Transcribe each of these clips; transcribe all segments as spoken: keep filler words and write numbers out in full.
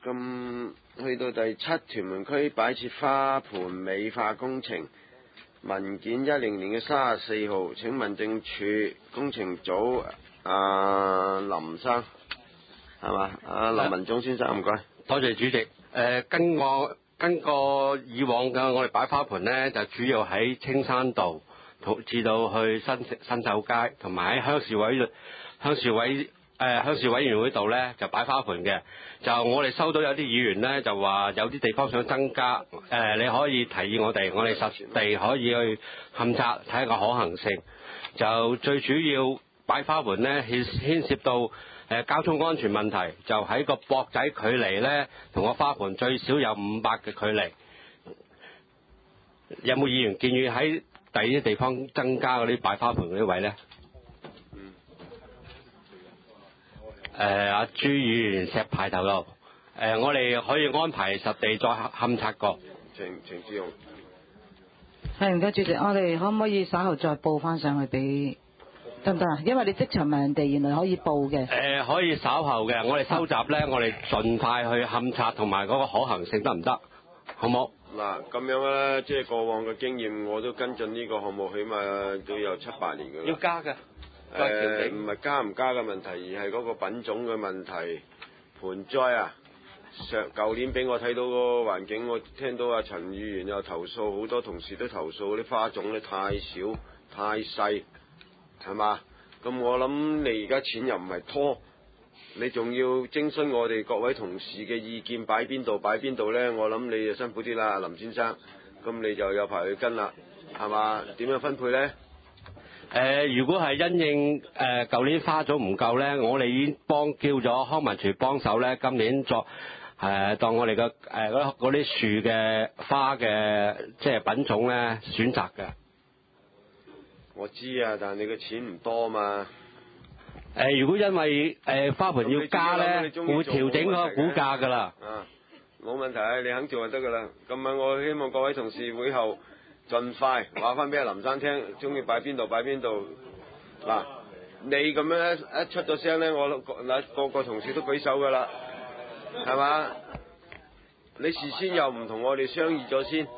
咁去到第七，屯門區擺設花盆美化工程文件一零年嘅三十四號，請民政處工程組阿、呃、林生係嘛？阿、呃、林文忠先生，唔該。 多謝主席。誒、呃，跟我跟個以往嘅我哋擺花盆呢，就主要喺青山道至到去新新秀街，同埋喺鄉事委鄉事委。誒鄉事委員會度咧就擺花盆嘅，就我哋收到有啲議員咧就話有啲地方想增加，誒、呃、你可以提議我哋，我哋實地可以去勘察睇下個可行性。就最主要擺花盆咧牽牽涉到誒、呃、交通安全問題，就喺個駁仔距離咧同個花盆最少有五百嘅距離。有冇議員建議喺第二啲地方增加嗰啲擺花盆嗰啲位咧？誒阿、呃、朱議員石牌頭度，誒、呃、我哋可以安排實地再勘察過。 程程志雄， 係唔該主席，我哋可唔可以稍後再報翻上去俾得唔得啊？因為你即場問人哋，原來可以報嘅。誒、 呃、可以稍後嘅，我哋收集咧，我哋盡快去勘察同埋嗰個可行性得唔得？好冇？ 嗱咁樣咧，即係過往嘅經驗，我都跟進呢個項目，起碼都有七八年㗎啦。 要加嘅。 誒唔係加唔加嘅問題，而係嗰個品種嘅問題。盆栽啊，上舊年俾我睇到個環境，我聽到阿陳議員又投訴，好多同事都投訴啲花種咧太少太細，係嘛？咁我諗你而家錢又唔係拖，你仲要徵詢我哋各位同事嘅意見，擺邊度擺邊度咧？我諗你就辛苦啲啦，林先生。咁你就有排去跟啦，係嘛？點樣分配咧？ 誒、呃，如果係因應誒舊年花種唔夠咧，我哋已經幫叫咗康文署幫手咧，今年作誒、呃、當我哋嘅誒嗰啲樹嘅花嘅即係品種咧選擇嘅。 我知啊，但係你嘅錢唔多嘛。 誒、呃，如果因為誒、呃、花盆要加咧，會調整個股價㗎啦。 啊，冇問題，你肯做就得㗎啦。今晚我希望各位同事會後盡快話翻俾阿林生聽，中意擺邊度擺邊度。嗱，你咁樣一一出咗聲咧，我嗱個個同事都舉手噶啦，係嘛？你事先又唔同我哋商議咗先，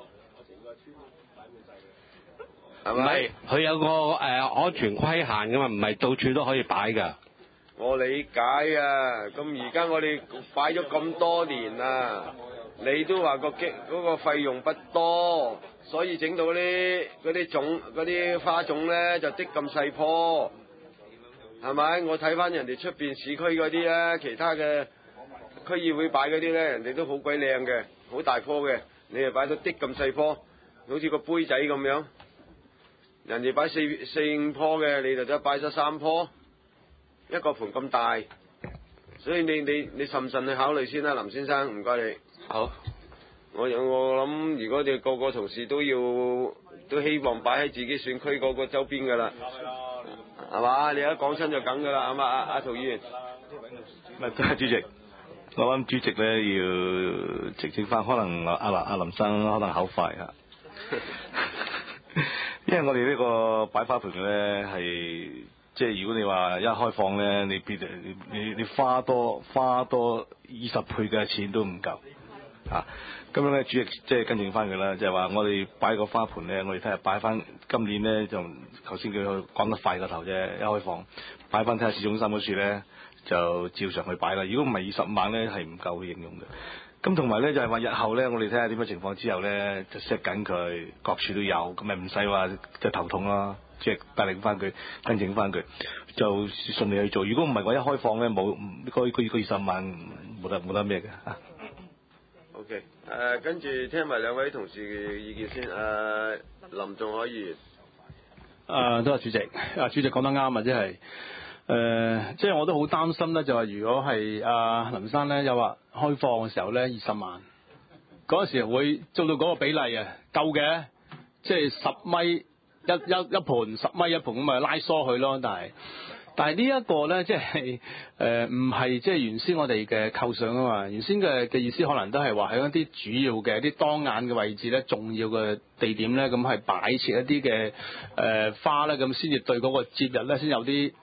係咪？唔係， 佢有個誒、呃、安全規限噶嘛，唔係到處都可以擺噶。 我理解啊，咁而家我哋擺咗咁多年啦。你都話個激嗰個費用不多，所以整到啲嗰啲種嗰啲花種咧就啲咁細棵，係咪？我睇翻人哋出邊市區嗰啲咧，其他嘅區議會擺嗰啲咧，人哋都好鬼靚嘅，好大棵嘅，你又擺到啲咁細棵，好似個杯仔咁樣，人哋擺四四五棵嘅，你就得擺咗三棵，一個盆咁大，所以你你你慎慎去考慮先啦，林先生，唔該你。 好， 我我諗，如果你個個同事都要都希望擺喺自己選區嗰個周邊噶啦，係嘛？你一講親就梗噶啦，係嘛？阿阿陶議員， 唔係主席，我諗主席咧要澄清翻，可能阿阿阿林生可能口快嚇，因為我哋呢個擺花盆咧係即係如果你話一開放咧，你必你你你花多花多二十倍嘅錢都唔夠。啊，咁樣咧，主席即係跟進翻佢啦，就係、是、話我哋擺個花盆咧，我哋睇下擺翻今年咧就頭先佢講得快個頭啫，一開放擺翻睇下市中心嗰處咧就照常去擺啦。如果唔係二十五萬咧係唔夠去應用嘅。咁同埋咧就係、是、話日後咧，我哋睇下點樣情況之後咧就 set 緊佢，各處都有，咁咪唔使話即係頭痛啦，即係帶領翻佢跟進翻佢，就順利去做。如果唔係我一開放咧冇嗰嗰嗰二十萬冇得冇得咩嘅嚇。 OK，誒跟住聽埋兩位同事嘅意見先。誒、呃、林仲可議員， 誒都係主席，啊主席講得啱啊，即係誒，即係我都好擔心咧，就話如果係阿、呃、林生咧又話開放嘅時候咧二十萬，嗰陣時會做到嗰個比例啊，夠嘅，即係十米一一一盤，十米一盤咁咪拉疏佢咯，但係。但係呢一個咧，即係誒唔係即係原先我哋嘅構想啊嘛。原先嘅嘅意思可能都係話喺一啲主要嘅一啲當眼嘅位置咧，重要嘅地點咧，咁係擺設一啲嘅誒花咧，咁先至對嗰個節日咧先有啲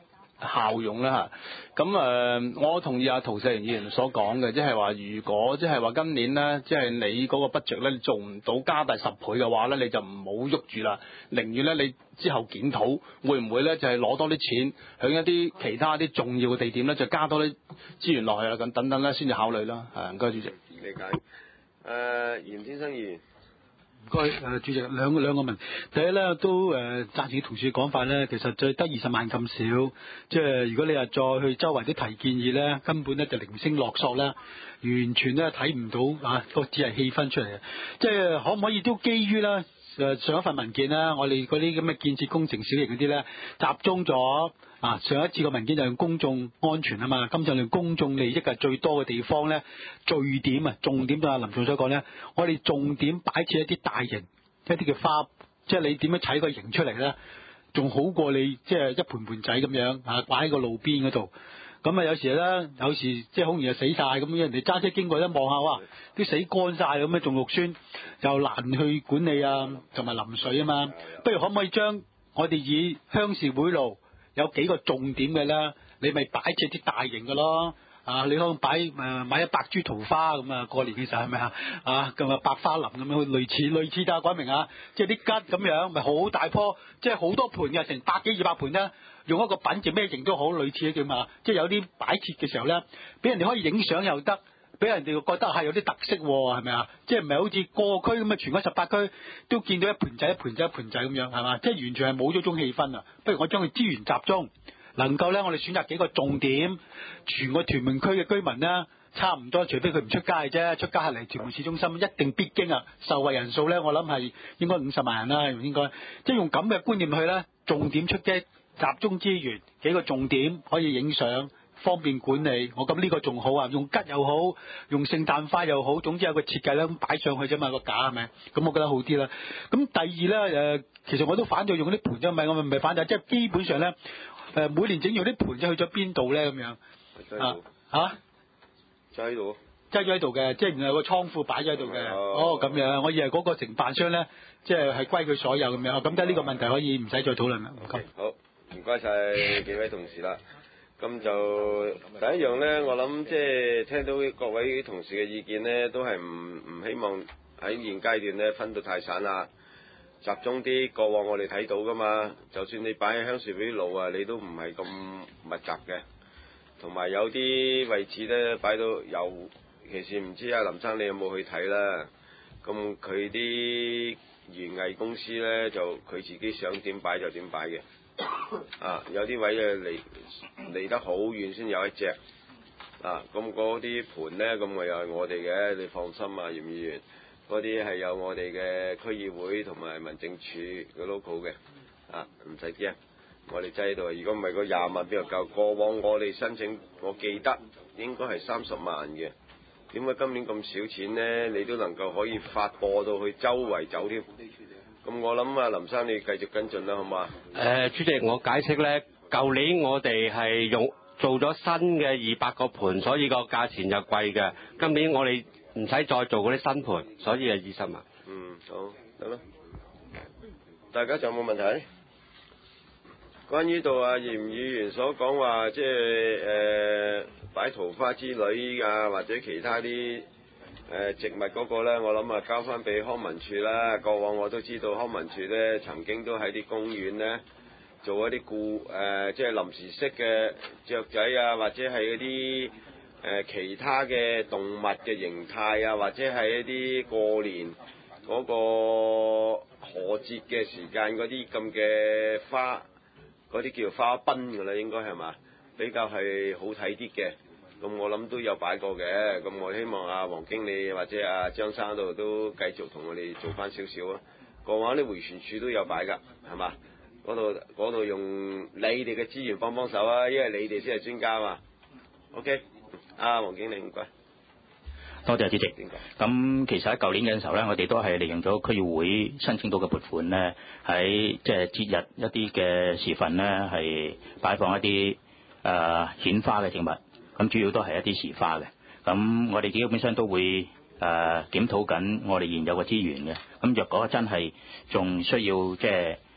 效用啦嚇。咁誒、呃，我同意阿陶石元議員所講嘅，即係話如果即係話今年咧，即係你嗰個 budget 咧，你做唔到加大十倍嘅話咧，你就唔好喐住啦。寧願咧你之後檢討，會唔會咧就係攞多啲錢響一啲其他啲重要嘅地點咧，就加多啲資源落去啦，咁等等咧先至考慮啦。係，唔該主席。 理解。誒、呃，嚴先生議員。 唔該誒，主席兩個兩個問題。第一咧都誒贊成同事嘅講法咧，其實最得二十萬咁少，即係如果你話再去周圍啲提建議咧，根本咧就零星落索啦，完全咧睇唔到啊個只係氣氛出嚟嘅。即係可唔可以都基於咧誒上一份文件啦，我哋嗰啲咁嘅建設工程小型嗰啲咧集中咗啊，上一次個文件就用公眾安全啊嘛，今次用公眾利益係最多嘅地方咧，聚點啊重點就係林總所講咧，我哋重點擺設一啲大型一啲嘅花，即係你點樣砌個型出嚟咧，仲好過你即係一盤盤仔咁樣啊擺喺個路邊嗰度。咁啊有時咧，有時即係好容易就死晒咁樣，人哋揸車經過一望下，哇！啲死乾晒咁樣，仲肉酸，又難去管理啊，同埋淋水啊嘛。不如可唔可以將我哋以鄉事會路有幾個重點嘅咧，你咪擺設啲大型嘅咯。啊，你可能擺誒買一百株桃花咁啊，過年嘅時候係咪啊？啊，咁啊百花林咁樣，類似類似㗎，講明啊，即係啲桔咁樣，咪好大棵，即係好多盤嘅，成百幾二百盤咧，用一個品質咩型都好，類似嘅嘛，即係有啲擺設嘅時候咧，俾人哋可以影相又得，俾人哋覺得係有啲特色喎，係咪啊？即係唔係好似個區咁啊？全港十八區都見到一盤仔一盤仔一盤仔咁樣係嘛？即係完全係冇咗種氣氛啊！不如我將佢資源集中。能夠咧，我哋選擇幾個重點，全個屯門區嘅居民咧，差唔多，除非佢唔出街嘅啫，出街係嚟屯門市中心，一定必經啊！受惠人數咧，我諗係應該五十萬人啦，應該，即係用咁嘅觀念去咧，重點出擊，集中資源，幾個重點可以影相，方便管理。我咁呢個仲好啊，用桔又好，用聖誕花又好，總之有個設計咧，咁擺上去啫嘛，個架係咪？咁我覺得好啲啦。咁第二咧，誒，其實我都反對用嗰啲盤啫，唔係我唔係反對，即係基本上咧。誒每年整完啲盤仔去咗邊度咧？咁樣啊嚇， 就喺度， 擠咗喺度嘅，即係原來有個倉庫擺咗喺度嘅。哦，咁樣，我以為嗰個承辦商咧，即係係歸佢所有咁樣。咁得呢個問題可以唔使再討論啦。 好，唔該晒幾位同事啦。咁就第一樣咧，我諗即係聽到各位同事嘅意見咧，都係唔唔希望喺現階段咧分到太散啦。集中啲，過往我哋睇到噶嘛，就算你擺喺鄉事會路啊，你都唔係咁密集嘅，同埋有啲位置咧擺到有，其實唔知阿林生你有冇去睇啦？咁佢啲園藝公司咧就佢自己想點擺就點擺嘅，啊有啲位咧離離得好遠先有一隻，啊咁嗰啲盤咧咁我又係我哋嘅，你放心啊，嚴議員。嗰啲係有我哋嘅區議會同埋民政處嘅 logo 嘅，啊唔使驚，我哋擠喺度。如果唔係個廿萬邊度夠？過往我哋申請，我記得應該係三十萬嘅。點解今年咁少錢呢？你都能夠可以發播到去周圍走添。咁我諗啊，林生你繼續跟進啦，好嘛？ 誒、呃，主席，我解釋咧，舊年我哋係用做咗新嘅二百個盤，所以個價錢就貴嘅。今年我哋唔使再做嗰啲新盤，所以係二十萬。 嗯，好，得啦。大家仲有冇問題？關於到阿嚴議員所講話，即係誒擺桃花之類啊，或者其他啲誒、呃、植物嗰個咧，我諗啊交翻俾康文署啦。過往我都知道康文署咧曾經都喺啲公園咧做一啲固誒，即係臨時式嘅雀仔啊，或者係嗰啲。誒、呃、其他嘅動物嘅形態啊，或者係一啲過年嗰個賀節嘅時間嗰啲咁嘅花，嗰啲叫花賓㗎啦，應該係嘛？比較係好睇啲嘅。咁我諗都有擺過嘅。咁我希望阿黃經理或者阿張生度都繼續同我哋做翻少少啊。過往啲迴旋處都有擺㗎，係嘛？嗰度嗰度用你哋嘅資源幫幫手啊，因為你哋先係專家嘛。OK。啊，黃經理唔該， 多謝主席。咁其實喺舊年嘅時候咧，我哋都係利用咗區議會申請到嘅撥款咧，喺即係節日一啲嘅時份咧，係擺放一啲誒顯花嘅植物。咁主要都係一啲時花嘅。咁我哋基本上都會誒、呃、檢討緊我哋現有嘅資源嘅。咁若果真係仲需要即係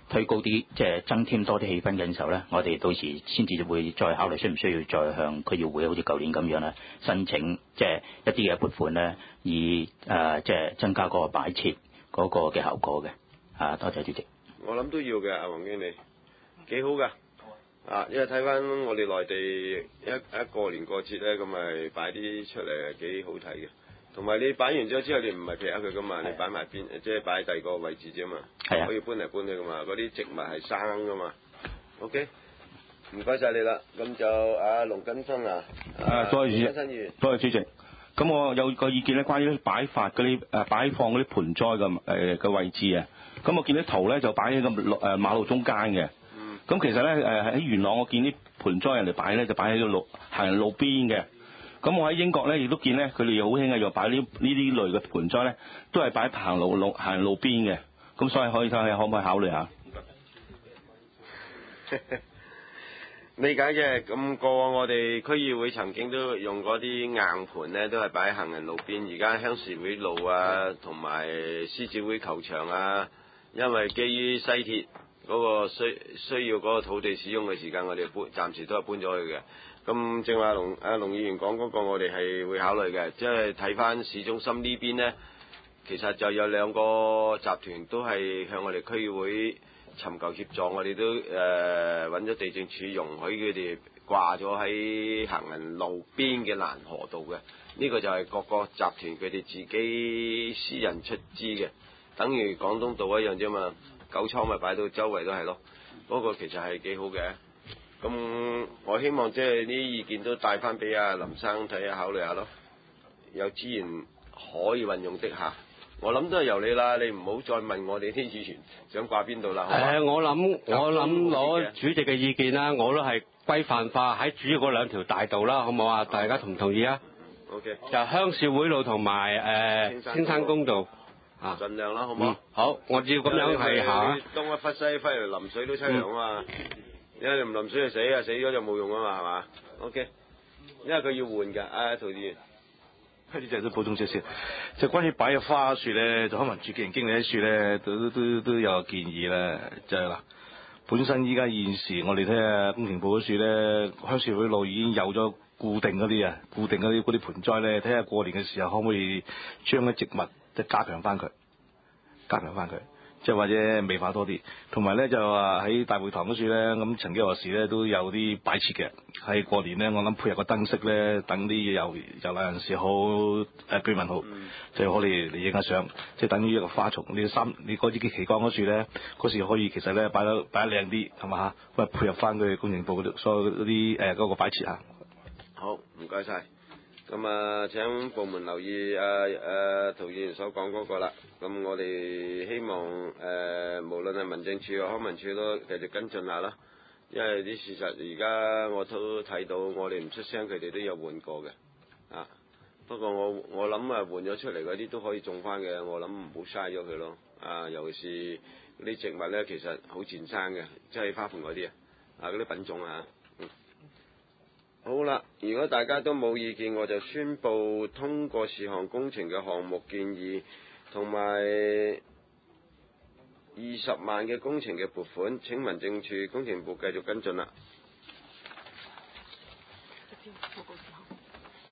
推高啲，即係增添多啲氣氛嘅時候咧，我哋到時先至會再考慮需唔需要再向區議會好似舊年咁樣咧申請，即係一啲嘅撥款咧，以誒即係增加嗰個擺設嗰個嘅效果嘅。啊，多謝主席。 我諗都要嘅，阿黃經理幾好㗎。啊，因為睇翻我哋內地一一過年過節咧，咁咪擺啲出嚟幾好睇嘅。同埋你擺完咗之後，你唔係劈下佢噶嘛，你擺埋邊，即係擺第二個位置啫嘛。 係啊。 可以搬嚟搬去噶嘛，嗰啲植物係生噶嘛。OK，唔該晒你啦。咁就阿龍根生啊。 誒，多謝主席。 龍根生議員。 多謝主席。咁我有個意見咧，關於擺發嗰啲誒擺放嗰啲盆栽嘅誒嘅位置啊。咁我見啲圖咧就擺喺個路誒馬路中間嘅。嗯。咁其實咧誒喺元朗我見啲盆栽人哋擺咧就擺喺個路行人路邊嘅。咁我喺英國咧亦都見咧，佢哋好興嘅，又擺呢呢啲類嘅盆栽咧，都係擺行路路行人路邊嘅。咁所以可以睇下可唔可以考慮下？ 理解嘅。咁過往我哋區議會曾經都用嗰啲硬盤咧，都係擺喺行人路邊。而家鄉事會路啊，同埋獅子會球場啊，因為基於西鐵嗰個需需要嗰個土地使用嘅時間，我哋搬暫時都係搬咗去嘅。咁正話龍阿龍議員講嗰個，我哋係會考慮嘅，即係睇翻市中心呢邊呢，其實就有兩個集團都係向我哋區議會尋求協助，我哋都誒揾咗地政署容許佢哋掛咗喺行人路邊嘅欄河度嘅，呢個就係各個集團佢哋自己私人出資嘅，等於廣東道一樣啫嘛，九倉咪擺到周圍都係咯，嗰個其實係幾好嘅。咁我希望即係啲意見都帶翻俾阿林生睇下考慮下咯，有資源可以運用的下，我諗都係由你啦，你唔好再問我哋啲議員想掛邊度啦。 誒，我諗我諗攞主席嘅意見啦，我都係規範化喺主要嗰兩條大道啦，好唔好啊？大家同唔同意啊 ？OK。 就鄉事會路同埋誒青山公道啊， 盡量啦，好唔好？ 好，我只要咁樣係下。 東一忽西一忽嚟淋水都淒涼啊嘛。因為你唔淋水就死啊，死咗就冇用啊嘛，係嘛 ？OK，因為佢要換㗎，啊，陶議員。 呢就都補充少少，就關於擺嘅花樹咧，就康文署既然經理喺樹咧，都都都有個建議啦，就係、是、嗱，本身依家現時我哋睇下工程部嗰樹咧，鄉事會路已經有咗固定嗰啲啊，固定嗰啲嗰啲盆栽咧，睇下過年嘅時候可唔可以將啲植物即係加強翻佢，加強翻佢。即係或者美化多啲，同埋咧就話喺大會堂嗰處咧，咁曾幾何時咧都有啲擺設嘅。喺過年咧，我諗配合個燈飾咧，等啲遊遊覽人士好誒居民好，嗯、就可以嚟影下相，即係等於一個花叢。你三你嗰支嘅旗杆嗰處咧，嗰時可以其實咧擺得擺得靚啲，係嘛嚇？咁啊配合翻佢工程部嗰啲所有嗰啲誒嗰個擺設啊。 好，唔該晒。咁啊，請部門留意誒誒陶議員所講嗰個啦。咁我哋希望誒、呃，無論係民政處、康文署都繼續跟進下啦。因為啲事實而家我都睇到，我哋唔出聲，佢哋都有換過嘅。啊，不過我我諗啊，換咗出嚟嗰啲都可以種翻嘅。我諗唔好嘥咗佢咯。啊，尤其是嗰啲植物咧，其實好漸生嘅，即係花盆嗰啲啊，啊嗰啲品種啊。好啦，如果大家都冇意見，我就宣布通過事項工程嘅項目建議，同埋二十萬嘅工程嘅撥款。請民政處工程部繼續跟進啦。